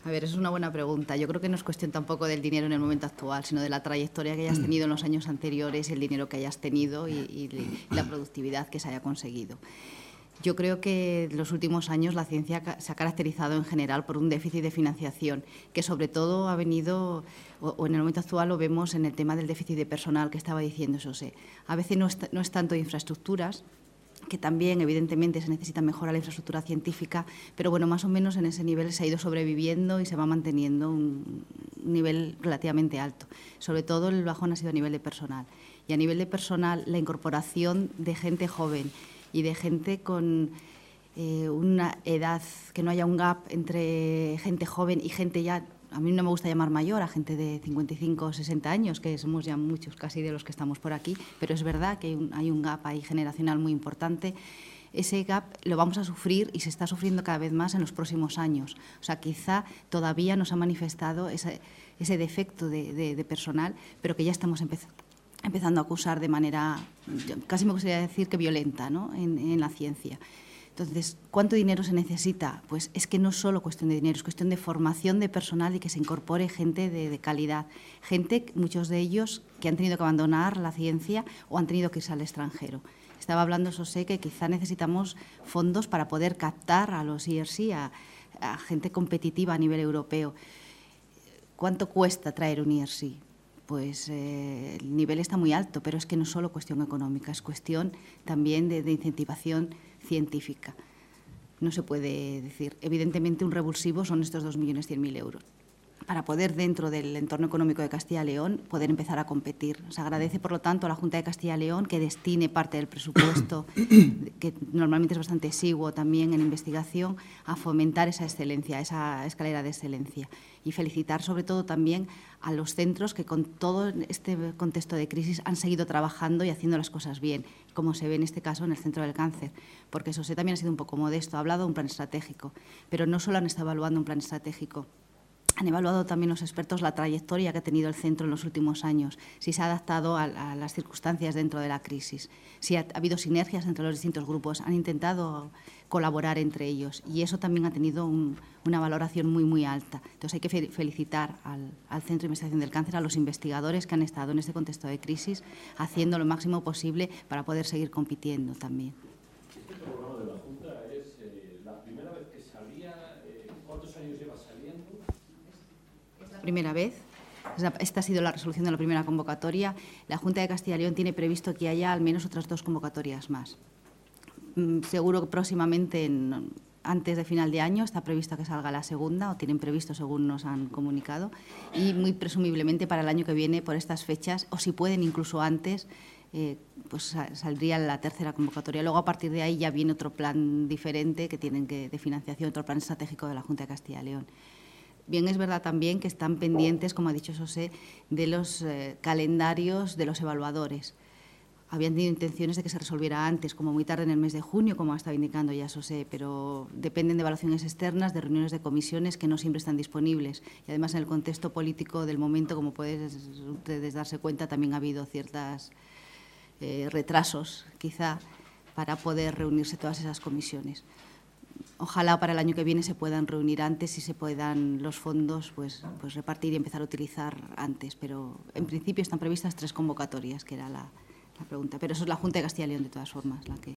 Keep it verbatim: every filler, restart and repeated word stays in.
A ver, eso es una buena pregunta. Yo creo que no es cuestión tampoco del dinero en el momento actual, sino de la trayectoria que hayas tenido en los años anteriores, el dinero que hayas tenido y, y, y la productividad que se haya conseguido. Yo creo que en los últimos años la ciencia se ha caracterizado en general por un déficit de financiación, que sobre todo ha venido, o, o en el momento actual lo vemos en el tema del déficit de personal que estaba diciendo José. A veces no es, no es tanto de infraestructuras, que también evidentemente se necesita mejorar la infraestructura científica, pero bueno, más o menos en ese nivel se ha ido sobreviviendo y se va manteniendo un nivel relativamente alto. Sobre todo el bajón ha sido a nivel de personal. Y a nivel de personal, la incorporación de gente joven y de gente con eh, una edad, que no haya un gap entre gente joven y gente ya, a mí no me gusta llamar mayor, a gente de cincuenta y cinco o sesenta años, que somos ya muchos casi de los que estamos por aquí, pero es verdad que hay un, hay un gap ahí generacional muy importante. Ese gap lo vamos a sufrir y se está sufriendo cada vez más en los próximos años. O sea, quizá todavía nos ha manifestado ese, ese defecto de, de, de personal, pero que ya estamos empezando. empezando a acusar de manera, casi me gustaría decir que violenta, ¿no? en, en la ciencia. Entonces, ¿cuánto dinero se necesita? Pues es que no es solo cuestión de dinero, es cuestión de formación de personal y que se incorpore gente de, de calidad. Gente, muchos de ellos, que han tenido que abandonar la ciencia o han tenido que irse al extranjero. Estaba hablando José que quizá necesitamos fondos para poder captar a los I R C, a, a gente competitiva a nivel europeo. ¿Cuánto cuesta traer un I R C? Pues eh, el nivel está muy alto, pero es que no es solo cuestión económica, es cuestión también de, de incentivación científica. No se puede decir, evidentemente un revulsivo son estos dos millones cien mil euros. Para poder, dentro del entorno económico de Castilla y León, poder empezar a competir. Se agradece, por lo tanto, a la Junta de Castilla y León que destine parte del presupuesto, que normalmente es bastante exiguo también en investigación, a fomentar esa excelencia, esa escalera de excelencia. Y felicitar, sobre todo, también a los centros que, con todo este contexto de crisis, han seguido trabajando y haciendo las cosas bien, como se ve en este caso en el Centro del Cáncer. Porque José también ha sido un poco modesto, ha hablado de un plan estratégico, pero no solo han estado evaluando un plan estratégico, han evaluado también los expertos la trayectoria que ha tenido el centro en los últimos años, si se ha adaptado a, a las circunstancias dentro de la crisis, si ha, ha habido sinergias entre los distintos grupos, han intentado colaborar entre ellos y eso también ha tenido un, una valoración muy, muy alta. Entonces hay que fe felicitar al, al Centro de Investigación del Cáncer, a los investigadores que han estado en este contexto de crisis haciendo lo máximo posible para poder seguir compitiendo también. Este programa de la Junta es eh, la primera vez que salía, eh, ¿cuántos años lleva saliendo? Primera vez. Esta ha sido la resolución de la primera convocatoria. La Junta de Castilla y León tiene previsto que haya al menos otras dos convocatorias más. Seguro que próximamente, en, antes de final de año, está previsto que salga la segunda, o tienen previsto según nos han comunicado, y muy presumiblemente para el año que viene, por estas fechas, o si pueden incluso antes, eh, pues saldría la tercera convocatoria. Luego, a partir de ahí, ya viene otro plan diferente que tienen que, de financiación, otro plan estratégico de la Junta de Castilla y León. Bien, es verdad también que están pendientes, como ha dicho José, de los eh, calendarios de los evaluadores. Habían tenido intenciones de que se resolviera antes, como muy tarde en el mes de junio, como ha estado indicando ya José, pero dependen de evaluaciones externas, de reuniones de comisiones que no siempre están disponibles. Y además, en el contexto político del momento, como pueden ustedes darse cuenta, también ha habido ciertos eh, retrasos, quizá, para poder reunirse todas esas comisiones. Ojalá para el año que viene se puedan reunir antes y se puedan los fondos pues, pues repartir y empezar a utilizar antes. Pero en principio están previstas tres convocatorias, que era la, la pregunta. Pero eso es la Junta de Castilla y León, de todas formas, la que